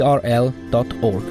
www.awr.org.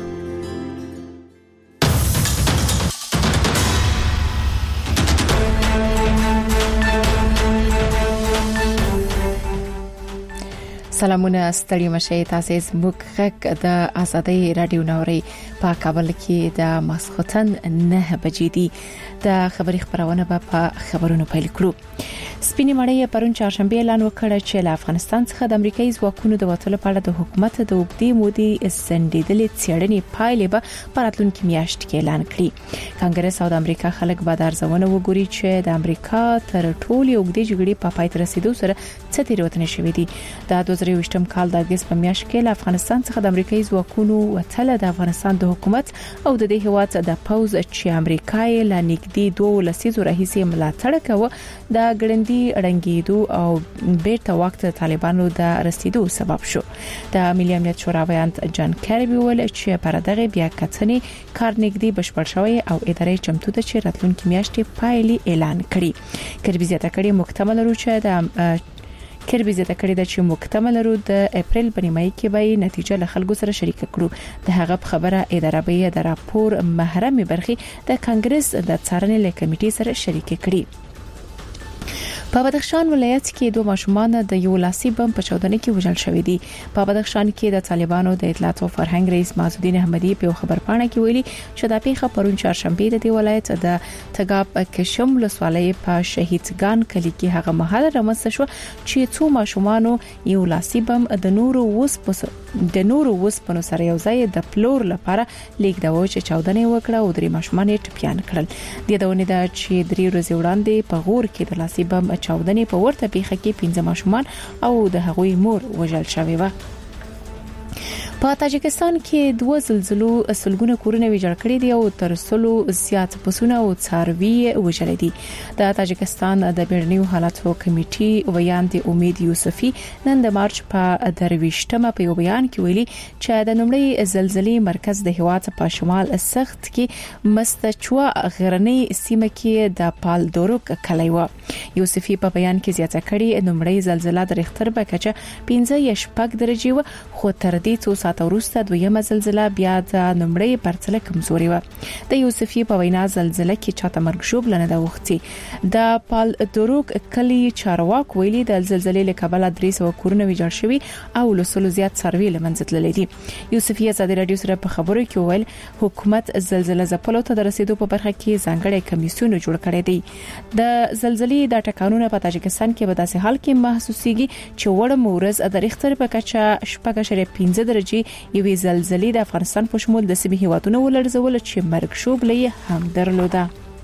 سلامونه ستړي مشه تاسو زموږ غږ د ازادۍ رادیو نوري په کابل کې د ماسختن 9 بجې دي د خبري خبرونه په خبرونو پیل کړو. سپینې مړی پرون چهارشنبه اعلان وکړ چې له افغانستان څخه د امریکایي ځواکونو د وټلو په اړه د حکومت د وګړي مودي سندیدلې څېړنې پایلې به پراتلونکو میاشت کې اعلان کړي. کانګرس او د امریکا خلک به د ارزونه وګوري چې د امریکا تر ټولو وګړي جګړې په پای ته رسیدو سره څه تیروتنې شوې دي. د 2023م کال د اگست په میاشت کې له افغانستان څخه د امریکایي ځواکونو وټل د افغانستان د حکومت او د دې هیواد د پوز چې امریکای له نږدې 2 لسیزو راهیسې ملاتړ کوي د ګړندی اړنګېدو او بیرته وخت طالبانو د رسیدو سبب شو. د ملي امنیت شورا ویاند جان کریبي ویل چې پر دغه بیا کتنې کار نږدې بشپړ شوی او ادارې چمتو ده چې راتلونکي میاشتې پایلې اعلان کړي. کریبي زیاته کړي محتمل لرو چې د کریبي زیاته کړي د چې محتمل لرو د اپریل په نیمایي کې به نتیجه له خلکو سره شریک کړو. د هغه خبره اداره به د راپور محرمي برخي د کانګرس د څارنې له کمیټې سره شریک کړي. په بدخشان ولایت کې 2 ماشومان د یو لاسي بم په چاودنه کې وژل شوې دي. په بدخشان کې د طالبانو د اطلاعات او فرهنګ رئیس معزالدین احمدی په خبر پاڼه کې ویلي چې د پیښه پرون چهارشنبه د ولایت د تګاب کشم ولسوالۍ په شهیدګان کلی کې هغه مهال رامنځته شو چې 2 ماشومان یو لاسي بم د نورو وسپنو سره یو ځای د پلور لپاره لیکداوه چې چاودنه وکړه او 3 ماشومان یې ټپيان کړل. د دونه د چې 3 ورځې وړاندې په غور کې د لاسي بم چاودنې په ورته پیښه کې 15 ماشومان او د هغوی مور وژل شوی و. په تاجکستان کې 2 زلزلو سلګونه کورونه ویجاړ کړي دي او تر سلو زیات پسونه او څاروي وژل دي. د تاجکستان د بیړنیو حالاتو کمیټې ویاند امید یوسفي نن د مارچ په 23مه په یو بیان کې ویلي چې د نومړي زلزلې مرکز د هیواد په شمال سخت کې مستچوا غرنۍ سیمه کې د پالدوروک کلی و. یوسفي په بیان کې زیاته کړي نومړي زلزلہ د ریختر په کچه 15.8 درجه و خو تر دې څو ساعت وروسته دویمه زلزلہ بیا د نومړي پرتله کمزوري و. د یوسفي په وینا زلزلہ کې چاته مرګ ژوبل نه د وختي. د پالدوروک کلی چارواک ویلي د زلزلې له کبله 300 کورونه ویجاړ شوي او لسلو زیات څاروي لمنځه تللي دي. یوسفي ازادي رادیو سره په خبرو کې ویل حکومت زلزلہ ځپلو ته د رسیدو په برخه کې ځانګړي کمیسیون جوړ کړی دی. د زلزلې د ټکانونو په تاجکستان کې په داسې حال کې محسوسيږي چې وړ مورز د ریختر په کچه 15 درجه یوې زلزلې د افغانستان په شمول د سیمې هیوادونو ولړزول چې مرګ شوبلې هم درلوده.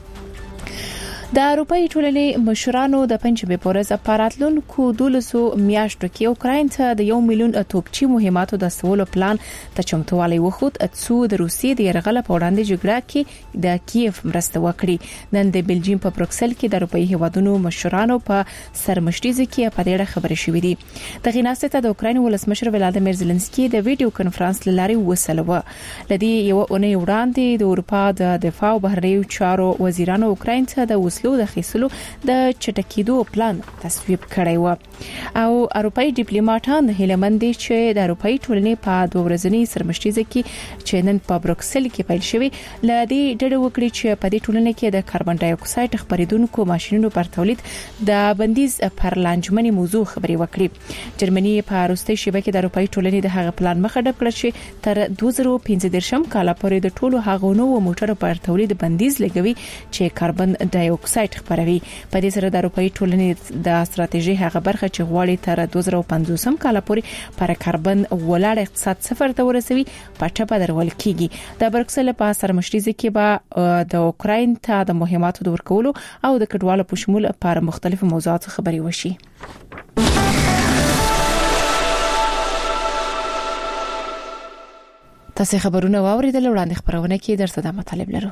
د اروپאי ټولنې مشرانو د پنځمې پورز اپاراتلونکو 12 میاشتو کې اوکراین ته د 1 میلیون توپچی مهماتو د سوالو پلان ته چمتووالی وخت اتسو د روسیې د يرغل په وړاندې جګړه کې د کیف مرسته وکړي. نن د بلجیم په بروکسل کې د اروپאי هیوادونو مشرانو په سرمشتيزه کې په دې اړه خبرې شوې دي. د غیناسته د اوکراین ولسمشر ولادیمیر زيلنسکي د ویډیو کانفرنس لاري وسلوه. لدی یو اونۍ وړاندې د اروپا د دفاع او بهرنیو چارو وزیرانو اوکراین ته د د خېسلو د چټکېدو پلان تصویب کړی و او اروپאי ډیپلوماټان هیلمند دي چې د اروپאי ټولنې په 2 ورځنی سرمشتيزه کې چې نن په بروکسل کې پیل شوی لدی ډډه وکړي چې په دې ټولنې کې د کاربن ډای اکساید خپریدونکو ماشينونو پر تولید د بندیز پر لانجمنې موضوع خبري وکړي. جرمني په روسي شبکې کې د اروپאי ټولنې د هغه پلان مخه ډب کړ چې تر 2015 کال پورې د ټولو هغو نوو موټرو پر تولید بندیز لګوي چې کاربن ډای اکساید خبروي. په دې سره د اروپאי ټولنې د استراتیژي هغه برخه چې غواړي تر 2050 کال پورې پر کاربن ولاړ اقتصاد صفر ته ورسوي پټه بدرول کیږي. د برکسل په سرمشتيزه کې به د اوکراین ته د مهماتو د ورکولو او د کډوالو په شمول پر مختلفو موضوعاتو خبري وشي. تاسو خبرونه واوریدل وړاندې خبرونه کې درته د مطالب لرو.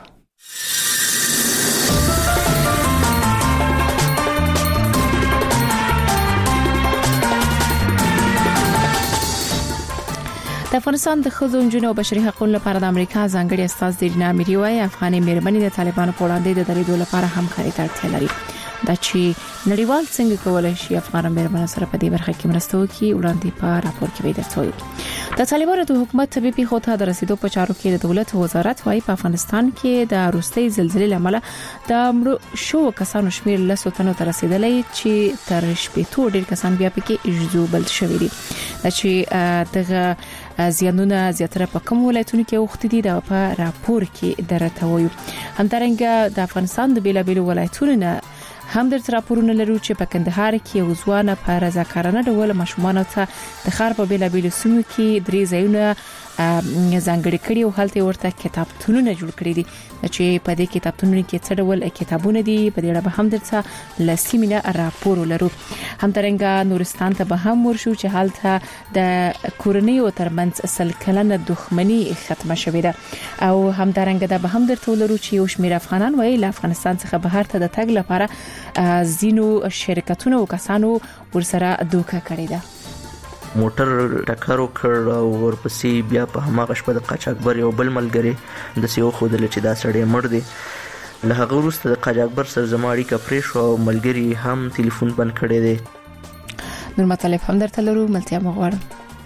د افغانستان د ښځو نجونو او بشري حقوقو لپاره د امریکا ځانګړي استاذ دینا میری وايي افغاني مېرمنې د طالبانو په وړاندې د دریدو لپاره همکاري ته اړتیا لري. دا چې نړیوال څنګه کولای شي افغان مېرمنو سره په دې برخه کې مرسته وکړي وړاندې په راپور کې ویل شوی. د طالبانو د حکومت طبيبي خطه د رسیدو په چارو کې د دولت وزارت وايي په افغانستان کې د روستي زلزلې لامل د مړو شو کسانو شمیر له 100 تنو ته رسیدلی چې تر شپې تو ډیر کسان بیا پکې اجزوبل شوی دي. چې دغه زیانونه زیاتره په کوم ولایتونو کې وخت دي دا په راپور کې درته وایو. همدارنګه د افغانستان د بیلابیلو ولایتونو نه هم د راپورونو لرو چې په کندهار کې یو ځوان په رضاکارانه ډول ماشومان ته د خار په بیلابیلو سیمو کې درې ځایونه ځانګړي کړي او هلته ورته کتابتونونه جوړ کړي دي چې په دې کتابتونونو کې څه ډول کتابونه دي په دې اړه به هم درته لسیمینه راپور لرو. همدارنګه نورستان ته به هم ورشو چې هلته د کورنیو ترمنځ سلکلنه دښمنی ختمه شوې ده او همدارنګه دا به هم درته لرو چې یو شمېر افغانان وایي له افغانستان څخه بهر ته د تګ لپاره زینو شرکتونو او کسانو ورسره دوکه کړې ده. موټر ټکر وکړ او ورپسې بیا په هماغه شپه د قاچاقبر یو بل ملګری د سیو خودل چې دا سړی مړ دی. له هغه وروسته د قاچاقبر سره زما اړیکه پرې شو او ملګری هم ټلیفون بند کړی دی. نور مطلب هم درته لرو ملتیا مغواړم.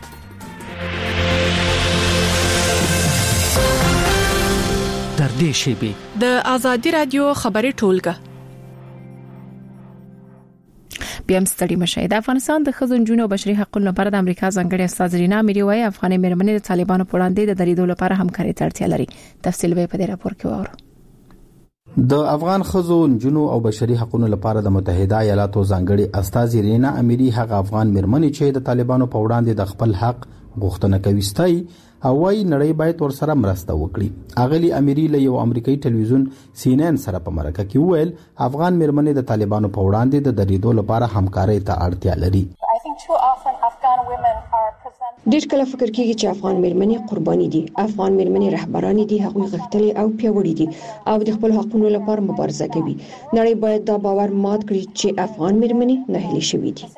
در دې شیبه د ازادي رادیو خبري ټولګه بیا مستړي مشه. د افغانستان د ښځو نجونو او بشري حقوقو لپاره د امریکا ځانګړي استاد رینا میری وايي افغاني مېرمنې د طالبانو په وړاندې د دریدو لپاره همکاري ته اړتیا لري. تفصیل به په دې راپور کې وره. د افغان ښځو نجونو او بشري حقوقو لپاره د متحده ایالاتو ځانګړي استاد رینا میری هغه افغان مېرمنې چې د طالبانو په وړاندې د خپل حق غوښتنه کوي ستای او وايي نړۍ باید ورسره مرسته وکړي. اغلی امیری له یو امریکایي ټلویزیون CNN سره په مرکه کې وویل افغان مېرمنې د طالبانو په وړاندې د دریدو لپاره همکارۍ ته اړتیا لري. ډېر کله فکر کیږي چې افغان مېرمنې قرباني دي. افغان مېرمنې رهبران دي، هغوی غښتلي او پیاوړي دي او د خپل حقوقو لپاره مبارزه کوي. نړۍ باید دا باور مات کړي چې افغان مېرمنې ناهیلې شوې دي.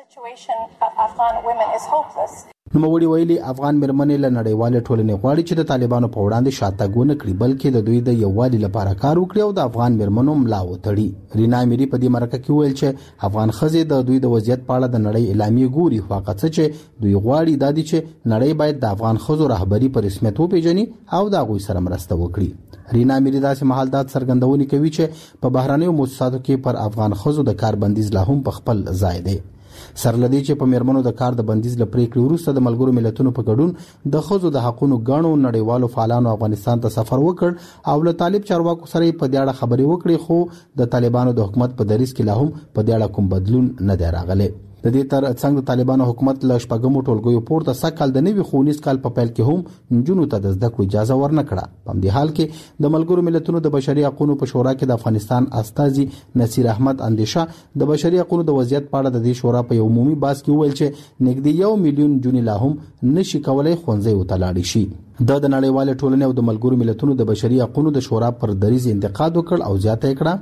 نوموړي ویلي افغان مېرمنې له نړیوال ټولنې غواړي چې د طالبانو په وړاندې شاتګ ونه کړي بلکې د دوی د یووالي لپاره کار وکړي او د افغان مېرمنو ملا وتړي. رینا میری په دې مرکه کې ویل چې افغان ښځې د دوی د وضعیت په اړه د نړۍ اعلامیه ګوري خو هغه څه چې دوی غواړي دا دي چې نړۍ باید د افغان ښځو رهبری په رسمیت وپیژني او د هغوی سره مرسته وکړي. رینا میری داسې مهالدات څرګندونې کوي چې په بهرنیو مؤسساتو کې پر افغان ښځو د کار بندیز لا هم په خپل ځای دی. سرلدی چې په مېرمنو د کار د بندیز لپاره کړی وروسته د ملګرو ملتونو په ګډون د ښځو د حقوقو غاڼو نړیوالو فعالانو افغانستان ته سفر وکړ او له طالب چارواکو سره په دې اړه خبرې وکړې خو د طالبانو د حکومت په دریځ کې لا هم په دې اړه کوم بدلون نه دی راغلی. د دې تر څنګ د طالبانو حکومت له شپږمو ټولګیو پورته سکهال د نوي ښوونیز کال په پیل کې هم نجونو ته د زده کړو اجازه ورنکړه. په دې حال کې د ملګرو ملتونو د بشري حقوقو په شورا کې د افغانستان استاذي نصیر احمد اندیشه د بشري حقوقو د وضعیت په اړه د دې شورا په یو عمومي بحث کې ویل چې نږدې 1 میلیون جنې لا هم نشي کولای ښوونځي وتلاړي شي. د نړیوال ټولنې او د ملګرو ملتونو د بشري حقوقو د شورا پر دریځ انتقاد وکړ او زیاته کړه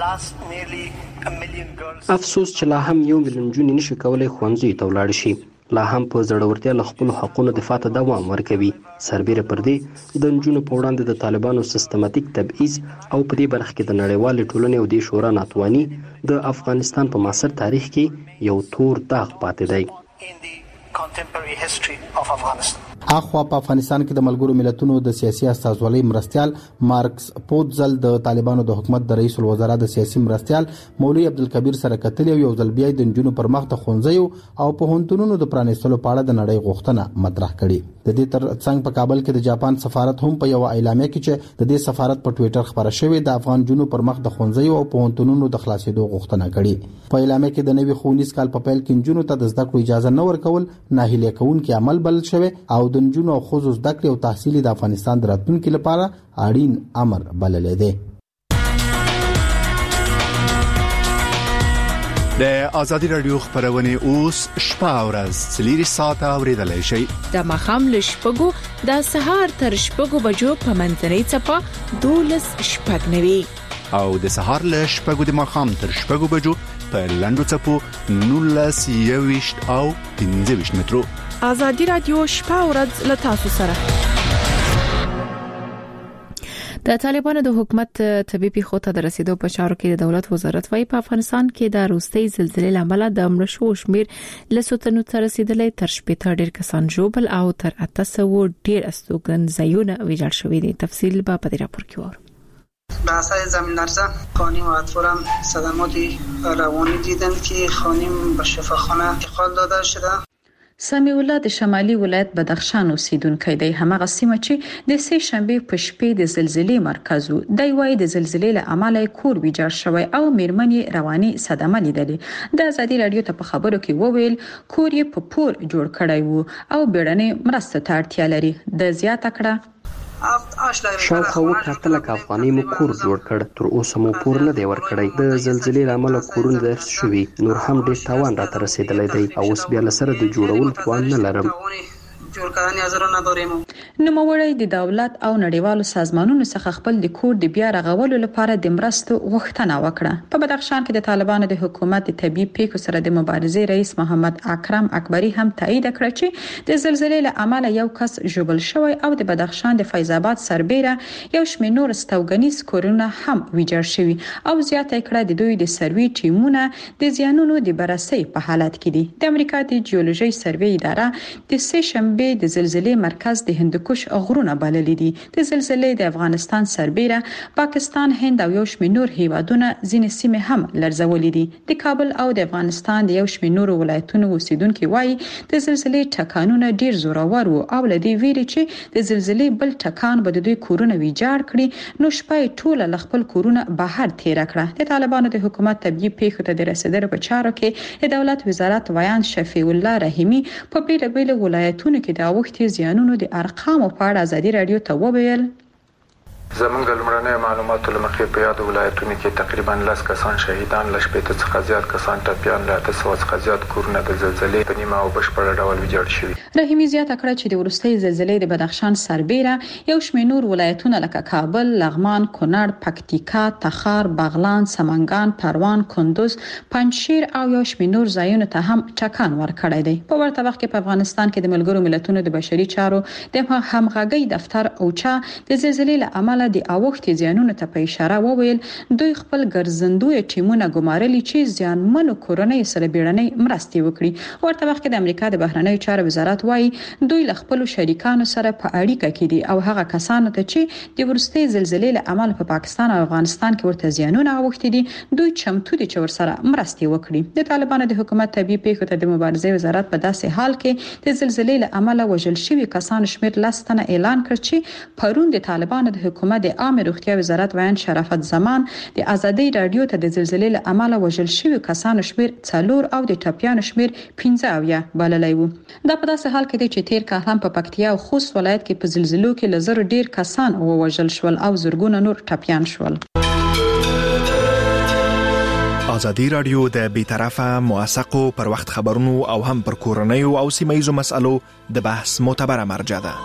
افسوس چې لا هم 1 میلیون جنې نشي کولای ښوونځي ته ولاړ شي. لا هم په زړورتیا له خپل حقوقو دفاع ته دوام ورکوي. سربېره پر دې د نجونو په وړاندې د طالبانو سیستماتیک تبعیض او په دې برخه کې د نړیوال ټولنې او د شورا ناتواني د افغانستان په معاصر تاریخ کې یو تور داغ پاتې دی. اخوا په افغانستان کې د ملګرو ملتونو د سیاسي استازولۍ مرستيال مارکس پوتزل د طالبانو د حکومت د رئیس الوزرا د سیاسي مرستيال مولوی عبدالکبیر سره کتل یو ځل بیا د نجونو پر مخ د خونځیو او په هونتونونو د پرانیستلو په اړه د نړۍ غوښتنه مطرح کړي. د دې تر څنګ په کابل کې د جاپان سفارت هم په یو اعلامیه کې چې د دې سفارت په ټوئیټر خبره شوې د افغان جنونو پر مخ د خونځیو او په هونتونونو د خلاصېدو غوښتنه کړي. په اعلامیه کې د نوي ښوونیز کال په پیل کې نجونو ته د زده کړو اجازه نه ورکول ناهیلي کوونکي عمل بلل شوی او د نجونو او ښځو زده کړې او تحصیل د افغانستان د راتلونکي لپاره اړین امر بلل دی. د ازادي رادیو خبرونه اوس شپه او ورځ 3 ساعته اوریدلای شئ. د مخام لشپګو د سهار تر شپګو بجو په منځنۍ چپه 12:09 او د سهار لشپګو د مخام تر شپګو بجو په لندو چپو 19:20 او 15 مترو. ازادي رادیو شپه او ورځ له تاسو سره. د طالبانو د حکومت طبي پیښو ته د رسیدو په چارو کې د دولت وزارت وايي په افغانستان کې د روستي زلزلې لامل د مړو شمیر لسوتنو ته رسیدلې تر شپږ ډیر کسان ژوبل او تر 800 ډیر استوګن ځایونه ویجاړ شوي دي. تفصیل په دې راپور کې وره. به اثر زمین لرزه خانم و اطفال صدمات روانی دیدند که خانم به شفاخانه انتقال داده شده. سمیع الله د شمالي ولایت بدخشان اوسیدونکی دی. همغه سیمه چې د سه شنبه په شپې د زلزلې مرکز وو. د وای د زلزلې له امله کور ویجاړ شوی او میرمنې رواني صدمه لیدلې. د ازادي رادیو ته په خبرو کې وویل کور یې په پور جوړ کړی وو او بیړنۍ مرسته ته اړتیا لري. د زیاته کړه شاوخوا 7 افغانۍ مو کور جوړ کړ، تر اوسه مو پور نه دی ورکړی. د زلزلې لامل کورونه درس شوي، نور هم ډیر تاوان راته رسیدلی دی او اوس بیا لسره د جوړول توان نه لرم. نوموړی د دولت او نړیوالو سازمانونو څخه خپل د کور د بیا رغولو لپاره د مرستو غوښتنه وکړه. په بدخشان کې د طالبانو د حکومت د طبي پیښو سره د مبارزې رئیس محمد اکرم اکبری هم تایید کړ چې د زلزلې له امله یو کس ژوبل شوی او د بدخشان د فیض آباد سربېره یو شمېر نور استوګنیز کورونه هم ویجاړ شوي او زیاته کړه د دوی د سروي ټیمونه د زیانونو د بررسي په حالت کې دي. د امریکا د جیولوژي سروي اداره د سه شنبه د زلزلې مرکز د هندوکش غرونه بللي دي. د زلزلې د افغانستان سربېره پاکستان، هند او یو شمېر نور هیوادونه ځینې سیمې هم لړزولې دي. د کابل او د افغانستان د یو شمېر نور ولایتونو اوسیدونکو وایي د زلزلې ټکانونه ډیر زورور وو او لدی ویلي چې د زلزلې بل ټکان به د دوی کورونه ویجاړ کړي. نو شپه ټوله لخپل کورونه بهر تیر کړه. د طالبانو د حکومت طبي پیښو ته د رسیدلو په چارو کې د دولت وزارت ویان شفیع الله رحیمی په بیلابیل ولایتونو کې د اوښتي زیانونو د ارقامو په اړه ازادي رادیو ته وویل زمونږ لمړنۍ معلوماتو لمخې په یاد ولایتونو کې تقریبا 10 کسان شهیدان، ل 80 څخه زیات کسان ټپیان، ل 800 څخه زیات کورونه د زلزلې په نیمه او بشپړ ډول ویجاړ شوي. رحیمی زیاته کړه چې د ورستۍ زلزلې د بدخشان سربېره یو شمېر نور ولایتونه لکه کابل، لغمان، کونړ، پکتیکا، تخار، بغلان، سمنګان، پروان، کندوز، پنجشیر او یو شمېر نور ځایونو ته هم ټکان ورکړی دی. په ورته وخت کې په افغانستان کې د ملګرو ملتونو د بشري چارو د همغږي دفتر اوچا د زلزلې له امله د اوښتي زیانونو ته په اشاره وویل دوی خپل ګرځندوی ټیمونه ګمارلي چې زیانمنو کورنۍ سره بیړنۍ مرستې وکړي. ورته وخت کې د امریکا د بهرنیو چارو وزارت وايي دوی له خپل شریکانو سره په اړیکه کې دي او هغه کسانو ته چې د ورستۍ زلزلې له امله په پاکستان او افغانستان کې ورته زیانونه اوښتي دي دوی چمتو دي چې ورسره مرستې وکړي. د طالبانو د حکومت طبي پیښو ته د مبارزې وزارت په داسې حال کې د زلزلې له امله وژل شوي کسانو شمېر 10 تنه اعلان کړ چې پرون د طالبانو د حکومت د عامه روغتیا وزارت ویان شرافت زمان د ازادي رادیو ته د زلزلې له امله وژل شوي کسانو شمیر 4 او د ټپیانو شمیر 15 بللی وو. دا په داسې حال کې دی چې تیر کال هم په پکتیا او خوست ولایت کې په زلزلو کې لزر ډیر کسان ووژل شول او زرګونه نور ټپیان شول. ازادي رادیو د بیطرفه موثقو پر وخت خبرونو او هم پر کورنیو او سیمایي مسالو د بحث معتبره مرجع ده.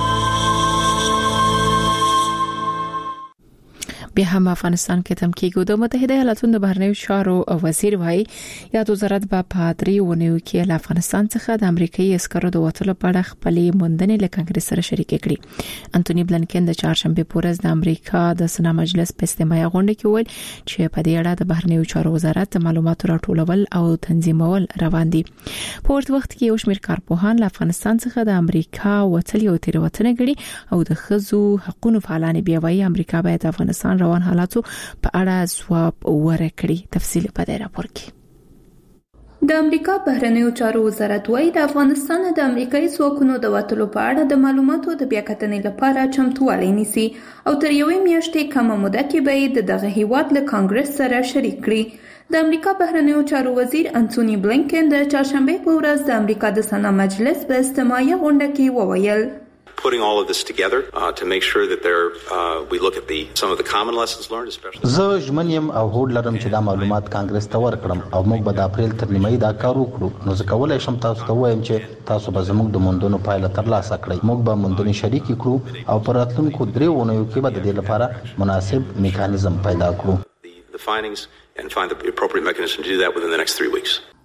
بیا هم افغانستان کې تم کېږي. د متحده ایالاتونو د بهرنیو چارو وزیر وایي یاد وزارت په پادری ونیو کې له افغانستان څخه د امریکایي عسکرو د وټلو په اړه خپلې موندنې له کانګرس سره شریک کړي. انټونی بلنکن د چهارشنبه پورز د امریکا د سنا مجلس په استماعي غونډه کې ویل چې په دې اړه د بهرنیو چارو وزارت معلوماتو راټولول او تنظیمول روان دي. په ورته وخت کې یو شمېر کارپوهان له افغانستان څخه د امریکا وټل یو تیروتنه ګڼي او د ښځو حقوقو فعالان بیا وایي امریکا باید افغانستان روان حالاتو په اړه ځواب ورکړي. تفصیل په دې راپور کې. د امریکا بهرنیو چارو وزارت وايي د افغانستان د امریکایي ځواکونو د وټلو په اړه د معلوماتو د بیاکتنې لپاره چمتووالی نیسي او تر یوې میاشتې کمه موده کې به دغه هیواد له کانګرس سره شریک کړي. د امریکا بهرنیو چارو وزیر انټونی بلنکن د چهارشنبه په ورځ د امریکا د سنا مجلس په استماعي غونډه کې وویل putting all of this together to make sure that we look at some of the common lessons learned, especially. زه ژمنیم او هوډ لرم چې دا معلومات کانګرس ته ورکړم او موږ به د اپریل تر نیمایي دا کار وکړو. نو زه کولای شم تاسو ته وایم چې تاسو به زموږ د موندنو پایله ترلاسه کړئ. موږ به موندنې شریک کړو او په راتلونکو 3 اونیو کې به د دې لپاره مناسب میکانیزم پیدا کړو. The findings and find the appropriate mechanism to do that within the next 3 weeks.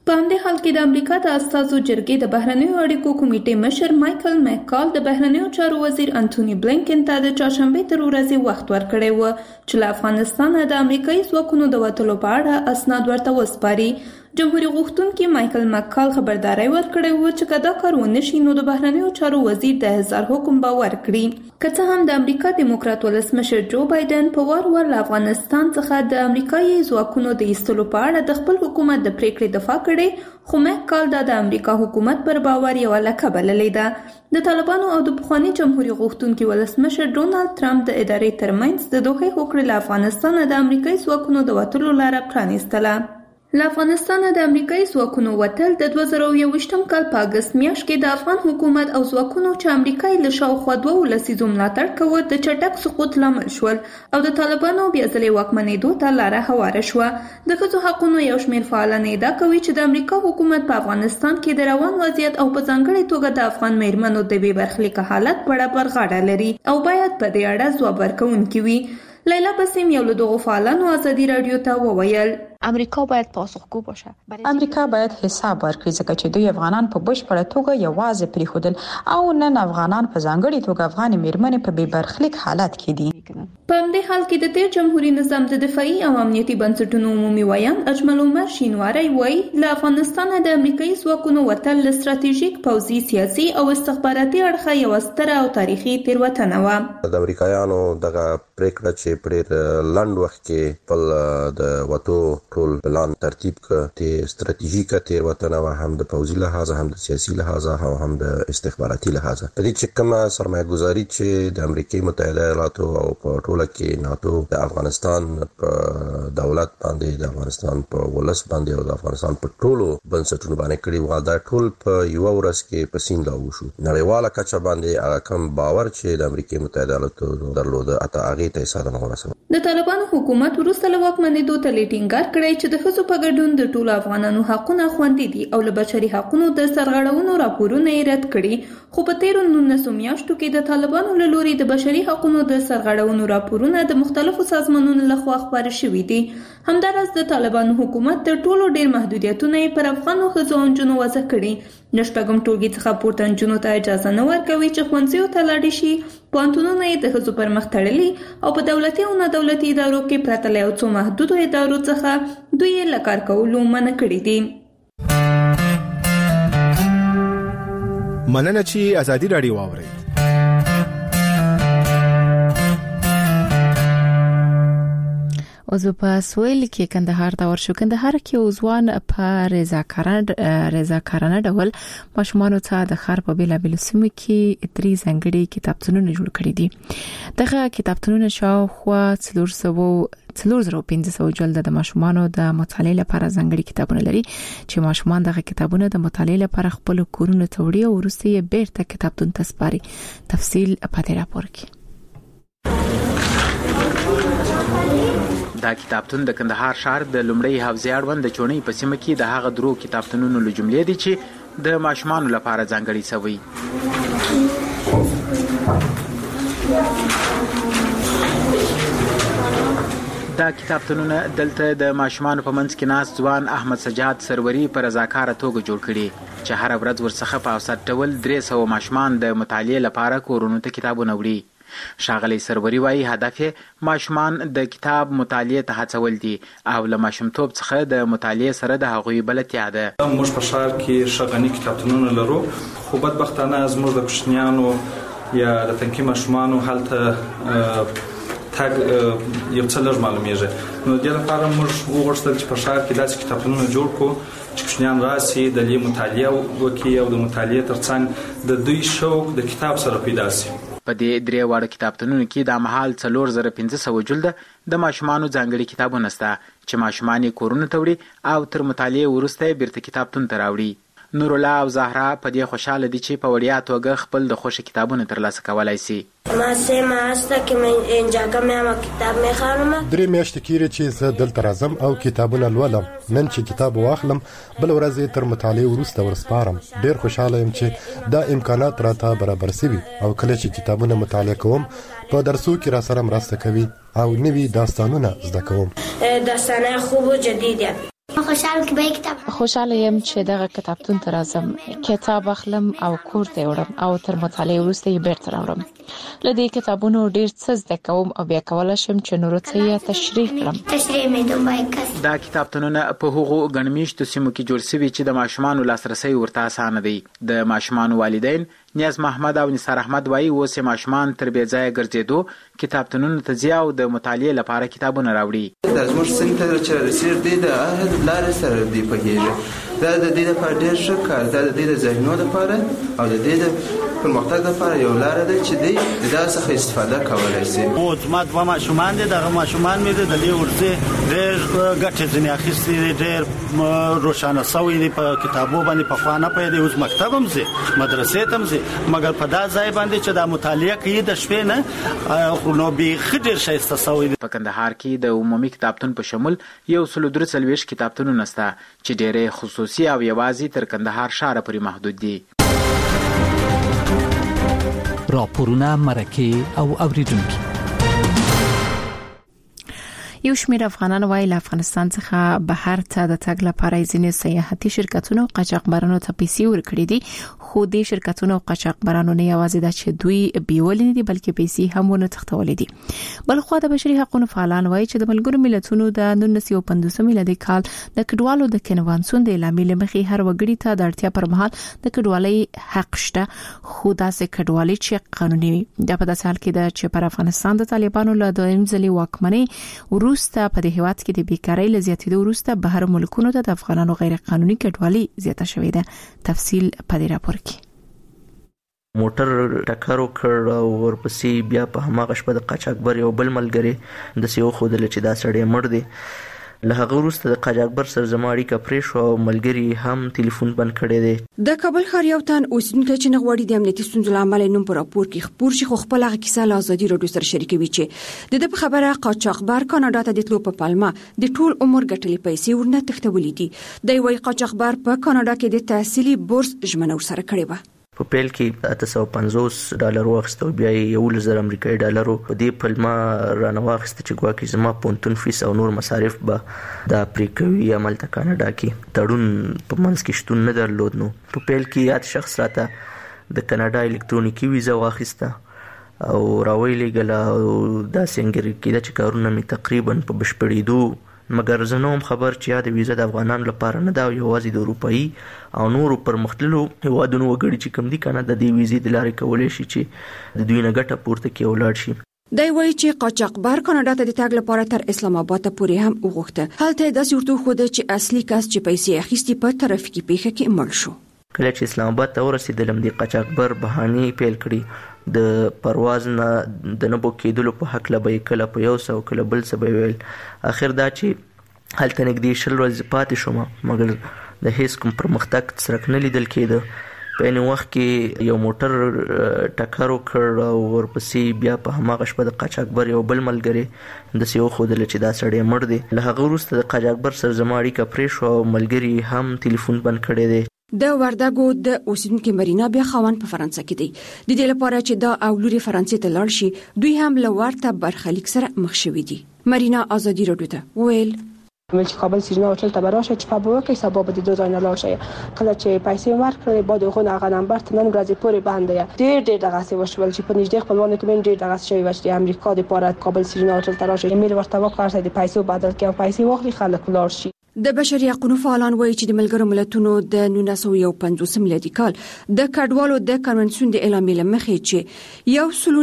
په همدې حال کې د امریکا د استازو جرګې د بهرنیو اړیکو کمیټې مشر مایکل مککال د بهرنیو چارو وزیر انټونی بلینکن ته د چهارشنبه تر ورځې وخت ورکړی و چې له افغانستانه د امریکایي ځواکونو د وتلو په اړه اسناد ورته وسپاري. جمهوریت غوښتونکي مایکل مککال خبرداري ورکړې و چې کدا کار ونه شي نو د بهرنیو چارو وزیر د هزار حکم به ورکړي. که څه هم د امریکا دیموکرات ولسمشر جو بایدن په وار له افغانستان څخه د امریکایي ځواکونو د ایستلو په اړه د خپل حکومت د پریکړې دفاع کړې، خو مککال د امریکا حکومت پر باور یو لکه بللې ده. د طالبانو او د پخوانی جمهوریت غوښتونکي ولسمشر ډونالد ټرمپ د ادارې ترمنځ د دوه هوکړې له افغانستان د امریکایي ځواکونو د وتلو لاره پرانیستله. له افغانستان د امریکایي ځواکونو وتل د 2021 کال په اگست میاشت کې د افغان حکومت او ځواکونو چې امریکایي له شاوخوا 2 لسیزو ملاتړ کوي د چټک سقوط لامل شول او د طالبانو بیا ځلې واکمنېدو ته لاره هواره شوه. د ښځو حقوقو یو شمېر فعالان ادعا کوي چې د امریکا حکومت په افغانستان کې د روان وضعیت او په ځانګړې توګه د افغان میرمنو د بې برخلیکه حالت په اړه برغاړه لري او باید په دې اړه ځواب ورکوونکي وي. لیلا بسیم یو له دغو فعالانو ازادي رادیو ته وویل امریکا باید پاسخگو باشه. امریکا باید حساب ورکړي ځکه چې دوی افغانان په بشپړه توګه یوازې پریښودل او نن افغانان په ځانګړي توګه افغان میرمنې په بې برخلیک حالت کې دي. په همدې حال کې د تیر جمهوریت نظام د دفاعي او امنیتي بنسټونو عمومي ویان اجمل عمر شینواری وایي له افغانستانه د امریکایي ځواکونو وتل له ستراتیژیک پوځي سیاسي او استخباراتي اړخه یو ستره او تاریخي تېروتنه وه. د امریکایانو دغه پریکړه چې په لنډ وخت کې خپل د وتو ټول پلان ترتیب کړ ستراتیژیکه تېروتنه وه، هم د پوځي لحاظه هم د سیاسي لحاظه او هم د استخباراتي لحاظه. په دې چې کومه سرمایه گذاري چې د امریکای متحده ایالاتو او په ټوله کې ناتو د افغانستان په دولت باندې د افغانستان په ولس باندې او د افغانستان په ټولو بنسټونو باندې کړي و، دا ټول په یو ورځ کې په سین لاګو شو. نړیواله کچه باندې هغه کم باور چې د امریکای متحده ایالاتو درلوده اته هغه ته ساده نه ورسوي. د طالبانو حکومت وروسته له واکمنېدو ته ټینګار کړی چې د ښځو په ګډون د ټولو افغانانو حقونه خوندي دي او له بشري حقوقو د سرغړونو راپورونه یې رد کړي. خو په تیرو 19 میاشتو کې د طالبانو له لوري د بشري حقوقو د سرغړونو راپورونه د مختلفو سازمانونو لخوا خپاره شوي دي. همداراز د طالبانو حکومت تر ټولو ډېر محدودیتونه پر افغانو ښځو او نجونو وضع کړي. د شپږم ټولګي څخه پورته نجونو ته اجازه نه ورکوي چې ښوونځیو ته لاړې شي. پوهنتونونه یې د ښځو پر مخ تړلي او په دولتي او نه دولتي ادارو کې پرته له یو څو محدودو ادارو څخه دوی یې له کار کولو منع کړي دي. مننه چې ازادي رادیو واورئ. اوس په سویل کې کندهار ته ورشو. کندهار کې اوزوان په رضاکارانه ډول ماشومانو ته د ښار په بیلابیلو سیمو کې 3 ځانګړي کتابتونونه جوړ کړي دي. دغه کتابتونونه شاوخوا 4500 جلد د ماشومانو د مطالعې لپاره ځانګړي کتابونه لري چې ماشومان دغه کتابونه د مطالعې لپاره خپل کورونه ته وړي او وروسته یې بیرته کتابتون ته سپاري. تفصیل په دې راپور کې. دا کتابتون د کندهار شهر د لومړی حوزې اړوند د چونې په سیمه کې د هغه درو کتابتونونو له جملې دي چې د ماشومانو لپاره ځانګړي شوی. دا کتابتونونه دلته د ماشومانو په منځ کې ناست ځوان احمد سجاد سروری په رضاکاره توګه جوړ کړي چې هر ورځ ورڅخه په اوسط ډول 300 ماشومان د مطالعې لپاره کورونو ته کتابونه وړي. ښاغلی سروری وايي هدف ماشومان د کتاب مطالعې ته هڅول دي او له ماشومتوب څخه د مطالعې سره د هغوی بلدتیا ده. موږ په ښار کې ښه غني کتابتونونه لرو، خو بدبختانه زموږ د کوچنیانو یا د تنکي ماشومانو هلته تګ یو څه لږ معلومیږي. نو د دې لپاره موږ وغوښتل چې په ښار کې داسې کتابتونونه جوړ کړو چې کوچنیان راسي د دې مطالعه وکړي او د مطالعې ترڅنګ د دوی شوق د کتاب سره پیدا شي. په دې 3 واړه کتابتونونو کې د مهال 4500 جلد د ماشومانو ځانګړي کتابونه شته چې ماشومان یې کورونو ته وړي او تر مطالعې وروسته بیرته کتابتون ته راوړي. نور الله او زهرا په دې خوشاله دي چې په وړیا توګه خپل د خوښ کتابونه ترلاسه کولای شي. ما سه ماسته کې مې انجاګه مې کتاب مې خانم 3 میاشتې کېږي چې زه دلته راځم او کتابونه لولم. نن چې کتاب واخلم بل ورځ تر مطالعې وروسته ورسپارم. ډېر خوشاله یم چې دا امکانات راته برابر شوي او کله چې کتابونه مطالعه کوم په درسو کې را سره مرسته کوي او نوي داستانونه زده کوم. داستانه خوب و جدیده. خوشاله یم چې دغه کتابتون ته راځم، کتاب اخلم او کور ته وړم او تر مطالعې وروسته یې بیرته راوړم. له دې کتابونو ډیر څه زده کوم او بیا کولای شم چې نورو ته یې تشریح کړم. دا کتابتونونه په هغو غنمیشتو سیمو کې جوړ شوي چې د ماشومانو لاسرسي ورته اسانه دی. د ماشومانو والدین نیاز محمد او نثار احمد وایي اوس ماشومان تر بې ځایه ګرځېدو کتابتونونو ته ځي او د مطالعې لپاره کتابونه راوړي. دا زموږ سیمې ته چې رسېږي دی د عهد لارې سره دی پوهېږي. دا د دې لپاره ډېر ښه کار، دا د دې د ذهنو لپاره او د دې د پرمختګ لپاره یو لاره ده چې دی دا څخه استفاده کولی شي. او زما دوه ماشومان دي، دغه ماشومان مې د دې ورځې ډېر ګټې ځینې اخیستې دي، ډېر روښانه شوي دي په کتابو باندې. پخوا نه پوهېدی، اوس مکتب هم ځي، مدرسې ته هم ځي، مګر په دا ځای باندې چې دا مطالعه کوي د شپې نه نو بیخي ډېر ښایسته شوی دی. په کندهار کې د عمومي کتابتون په شمول 143 کتابتونونه شته چې ډېرې خصوصي او یوازې تر کندهار ښار پورې محدود دي. راپورونه، مرکې او اوریدونکو. یو شمېر افغانان وایي له افغانستان څخه بهر ته د تګ لپاره ځینې سیاحتي شرکتونو او قاچاقبرانو ته پیسې ورکړي دي، خو دې شرکتونو او قاچاقبرانو نه یوازې دا چې دوی بیولې نه دي بلکې پیسې هم ونه تښتولې دي. بل خو د بشري حقوقو فعالان وایي چې د ملګرو ملتونو د 1950 میلادي کال د کډوالو د کنوانسیون د اعلامیې لمخې هر وګړي ته د اړتیا پر مهال د کډوالۍ حق شته، خو داسې کډوالۍ چې قانوني وي. دا په داسې حال کې ده چې پر افغانستان د طالبانو له دویم ځلې واکمنۍ وروسته په دې هیواد کې د بیکارۍ له زیاتېدو وروسته بهر ملکونو ته د افغانانو غیر قانوني کډوالۍ زیاته شوې ده. تفصیل په دې راپور کې. موټر ټکر وکړ او ورپسې بیا په هماغه شپه د قاچاقبر یو بل ملګری د سیو خودل چې دا سړی مړ دی. له هغه وروسته د قاچاقبر سره زما اړیکه پرې شو او ملګری هم ټلیفون بند کړی دی. د کابل ښار یو تن اوسیدونکی چې نغواړي د امنیتي ستونزو له امله نوم په راپور کې خپور شي، خو خپل هغه کیسه له ازادي راډیو سره شریکوي چې د په خبره قاچاقبر کاناډا ته د تلو په پالما د ټول عمر ګټلې پیسې ورنه تښتولې دي. د وی قاچاقبر په کاناډا کې د تحصیلي بورس ژمنه ورسره کړې و. په پیل کې $850 واخیستو، بیا یې $11,000 امریکایي ډالرو په دې پلمه رانه واخیسته چې ګواکې زما پونتون فیس او نور مصارف به د افریقوي عمل ته کاناډا کې تړون په منځ کې شتون نه درلود. نو په پیل کې یاد شخص راته د کاناډا الکترونیکي ویزا واخیسته او راویلېږله او داسې انګېرل کېده چې کارونه مې تقریبا په بشپړېدو، مګر زه نو هم خبر چې یا د ویزا د افغانانو لپاره نه ده او یوازې د اروپایي او نورو پرمختللو هیوادونو وګړي چې کوم دي کنه د دې ویزې د لارې کولی شي چې د دوی نه ګټه پورته کړي او لاړ شي. دی وایي چې قاچاقبر کاناډا ته د تګ لپاره تر اسلام آباد پورې هم وغوښته. هلته داسې ورته وښوده چې اصلي کس چې پیسې اخیستي په ترافیکي پیښه کې مړ شو. کله چې اسلام آباد ته ورسېدلم د قاچاقبر بهانې پیل کړي، د پرواز نه د نه بوکېدلو په هکله به یې کله په 100 کله بل څه به ویل. اخر دا چې هلته نږدې 20 ورځې پاتې شوم، مګر د هیڅ کوم پرمختګ څرک نه لیدل کېده. په عین وخت کې یو موټر ټکر وکړ او ورپسې بیا په هماغه شپه د قاچاقبر یو بل ملګری د سیو خودل چې دا سړی مړ دی. له هغه وروسته د قاچاقبر سره زما اړیکه پرې شو او ملګری هم ټلیفون بند کړی دی. د وردګو د اوسیدونکو مرینا بیا خوان په فرانسه کې دی. د دې لپاره چې دا او لوري فرانسې ته لاړ شي، دوی هم له ورته برخلیک سره مخ شوي دي. مرینا ازادي راډیو ته ویل چې کابل سیرینا هتل ته براشه چې په وکه حساب به د 2 ځای نه لاشه، کله چې پیسې ورکړې بعد خو هغه نمبر ته نن ورځې پورې باندې ډېر دغه څه وشول چې په نږدې خپلوانو کې من ډېر دغه شوی و چې امریکا د پاره کابل سیرینا هتل ته راشه، ایمیل ورته وکړه د پیسې بدل کړي او پیسې واخلي خلک لاړ شي. د بشري حقوقو فعالان وایي چې د ملګرو ملتونو د 1950 میلادي کال د کډوالو د کنوانسیون د اعلامیې لمخې چې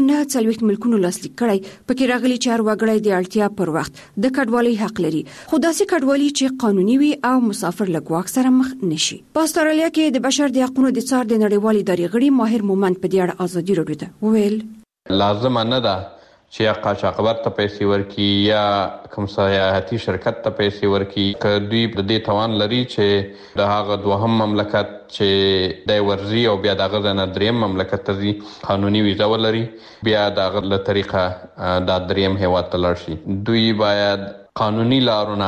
149 ملکونو لاسلیک کړی، پکې راغلي چې هر وګړی د اړتیا پر وخت د کډوالۍ حق لري، خو داسې کډوالۍ چې قانوني وي او مسافر له ګواښ سره مخ نشي. په استرالیا کې د بشر د حقوقو د څار د نړیوالې ادارې غړي ماهر مومند په دې اړه ازادي راډیو ته ویل لازم نه ده چې یا قاچاقبر ته پیسې ورکي یا کوم سیاحتي شرکت ته پیسې ورکي، که دوی د دې توان لري چې د هغه دوهم مملکت چې د ورزي او بیا د غزا نه دریم مملکت ته ځي قانوني ویزا ولري، بیا د غل طریقه د دریم هیواد ته لاړ شي. دوی باید قانوني لارونه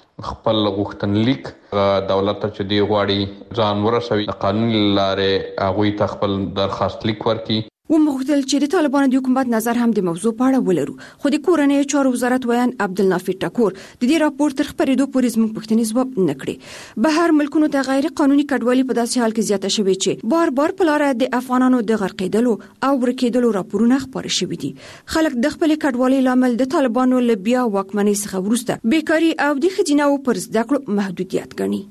خپل غوښتنلیک دولت ته چې دی غواړي ځان ورسوي، د قانوني لارې هغوی ته خپل درخواست لیک ورکي. ومغتل چې د طالبانو د حکومت نظر هم د موضوع په اړه ولرو. خو د کورنۍ چارو وزارت ویان عبدالنافع ټکور د دې راپور تر خبرېدو پورې زموږ پوښتنې ځواب نه کړې. بهر ملکونو ته غیر قانوني کډوالي په داسې حال کې زیاته شوې چې بار په لاره د افغانانو د غرقېدلو او ورکېدلو راپورونه خپاره شوي دي. خلک د خپل کډوالۍ لامل د طالبانو له بیا واکمنۍ څخه وروسته بیکاري او د ښځیناو پر زده کړو محدودیت ګڼي.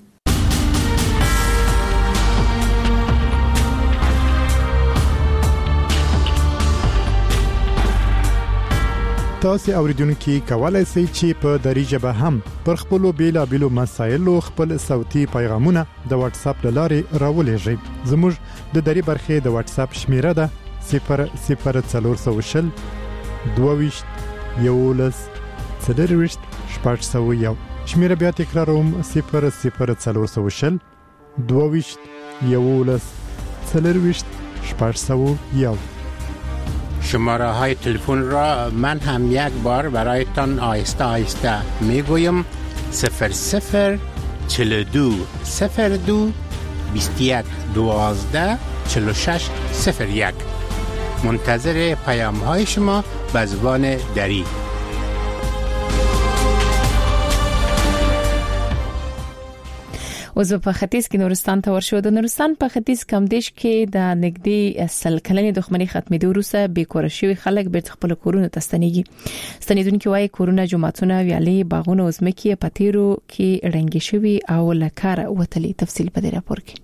تاسو اوریدونکو کولای شئ چې په دری ژبه هم پر خپل بیلابېلو مسایلو خپل صوتي پیغامونه د واتس اپ لارې راولېږئ. زموږ د دری برخې د واتس اپ شمیره ده 00420 22 11 40 601. شمیره بیا تکراروم 00420 22 11 40 601. شماره های تلفن را من هم یک بار برایتان آهسته آهسته میگویم 00 42 02 21 12 46 01. منتظر پیام های شما به زبان دری. اوس په ختیځ کې نورستان ته ورشو. د نورستان په ختیځ کمدیش کې د نګدي سل کلنې دښمنۍ ختمېدو وروسته بیکور شوي خلک بیرته خپل کورونه ته ستنېږي. ستنېدونکو وايي کورونه، جوماتونه، ویالې، باغونه او ځمکې په تیرو کې رنګ شوي او لکاره وتلي. تفصیل په دې راپور کې.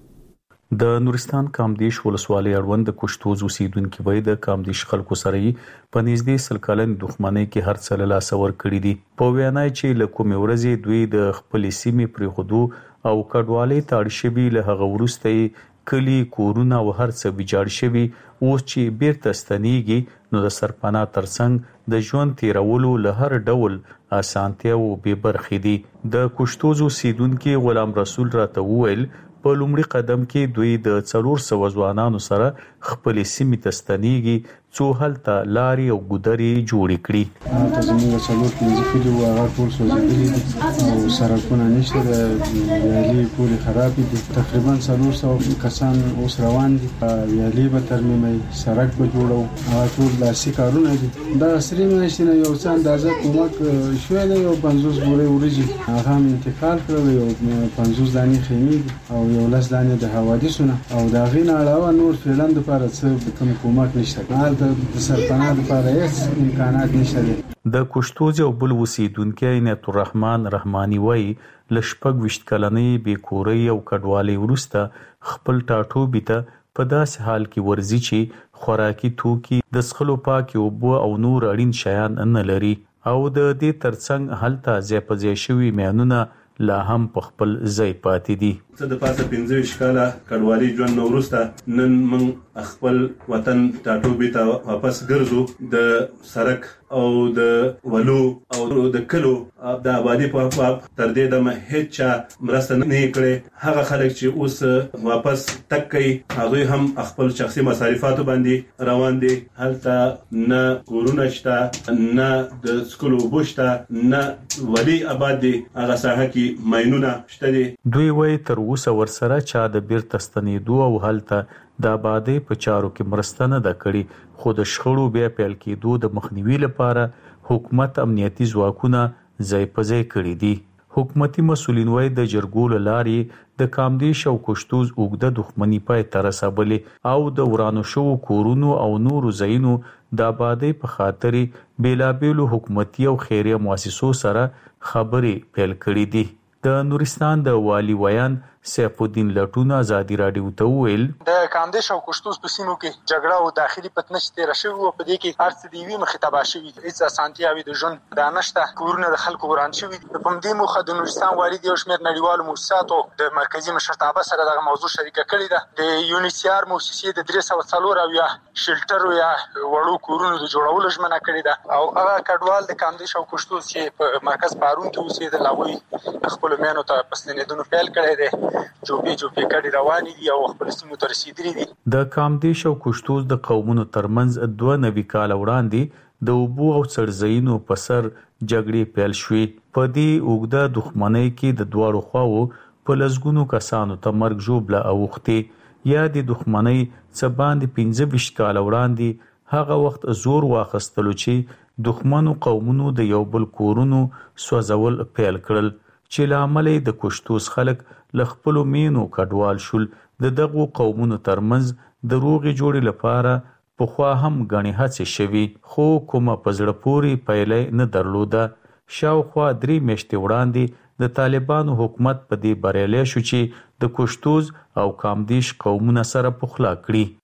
د نورستان کامدیش ولسوالۍ اړوند د کوشتوز اوسیدونکو وای د کامدیش خلکو سره په نږدې سل کلن دښمنۍ کې هر څه له لاس ور کړی دي. په وینای چې له کومې ورځې دوی د خپل سیمې پر خودو او کډوالۍ تاړ شوي له هغه وروسته کلی، کورونه او هر څه ویجاړ شوي. اوس چې بیرته ستنېږي نو د سرپناه ترڅنګ د ژوند تیرولو له هر ډول اسانتیا او به برخې دي. د کوشتوز اوسیدونکو غلام رسول راته وویل په لومړي قدم کې دوی د 400 ځوانانو سره خپل سیمې ته ستنېږي څو هلته لارې او ګودرې جوړې کړي. زموږ څلور پنځه کلي هغه ټول سوځېدلي دي او سړکونه نشته، د ویالې پورې خرابې دي. تقریبا 400 کسان اوس روان دي. ویالې به ترمیموي، سړک به جوړو، هغه ټول لاسي کارونه دي. دا سرې میاشتې نه یو څه اندازه کومک شوی دی. یو 50 بورې وریجې هغه هم انتقال کړل، یو 50 دانې خیمې دي او یو 10 دانې د حوادثونه او دا غین علاوه نور فعلن لپاره څه کوم کومک نشته. د سرپناه لپاره هیڅ امکانات نشته. د کوشتوز او بل اوسیدونکو عنایت الرحمن رحماني وای لشپږ وشت کلنې بیکوري او کډوالۍ وروسته خپل ټاټوبي ته په داسې حال کې ورزي چې خوراکي توکي، د څښلو پاکي اوبه او نور اړین شیان نه لري او د دې ترڅنګ هلته ځای په ځای شوي میانونه لا هم په خپل ځای پاتې دي. څه د پاسه 15 کاله کډوالۍ ژوند نو وروسته نن من خپل وطن ټاټوبي ته واپس ګرځو. د سړک او د ولو او د کلو د آبادی په باب تر دې دمه هیڅ مرسته نه کړې. هغه خلک چې اوس واپس تک کوي هغه هم خپل شخصي مصارفاتو باندې روان دي. هلته نه کورونه شته، نه د سکولو بوشته، نه ولی آباد دي. هغه ساحه کې ماینونه شته دي. دوی وایي تر اوسه ورسره چا د بیرته ستنېدو او هلته د آبادی په چارو کې مرسته نه ده کړې. خو د شخړو بیا پیل کېدو د مخنیوي لپاره حکومت امنیتي ځواکونه ځای په ځای کړي دي. حکومتي مسؤلین وایي د جرګو له لارې د کامدیش او کوشتوز اوږده دښمني پای ته رسولې او د ورانو شوو کورونو او نورو ځایونو د آبادی په خاطر بیلابېلو حکومتي او خیریه مؤسسو سره خبرې پیل کړې دي. د نورستان د والی ویان سیف الدین لټون ازادي رادیو ته ویل د کامدیش او کوشتوز په سیمو کې جګړه او داخلي فتنه تیر شوی او په دې کې هر څه دی وی مخ تبا شوی. هیڅ اسانتیاوي د ژوند د نشته، کورونه د خلکو وران شوی. په دې موخه د نورستان والی د شمیر نړیوالو مؤسساتو د مرکزی مشرتابه سره د موضوع شریکه کړې ده. د یونیسیار مؤسسې د 304 او یا شلټر یا وړو کورونو د جوړولو ژمنه کړې ده او هغه کډوال د کامدیش او کوشتوز چې په مرکز پارون کې اوسېدل هغوی خپل مینو ته پسندونو پیل کړی دی. جوپی کډي رواني دي او خپل سیمو ته رسیدلي دي. د کامدیش او کوشتوز د قومونو ترمنځ 2 نوي کال وړاندې د اوبو او څړځایونو په سر جګړې پیل شوې. په دې اوږده دښمنۍ کې د دواړو خواو په لسګونو کسانو ته مرګ ژوبله اوښتې. یا د دښمنۍ څه باندې 15 کال وړاندې هغه وخت زور واخستلو چې دښمنو قومونو د یو بل کورونو سوځول پیل کړل چې لامل د کوشتوس خلک ل خپل مینو کډوال شول. د دغو قومونو ترمنځ د روغې جوړې لپاره پخوا هم غني هڅې شوي خو کومه پزړه پوري پیلې نه درلوده. شاوخوا 3 میاشتې وړاندې د طالبانو حکومت په دې بریالی شو چې د کوشتوز او کامدیش قومونه سره پخلا کړي.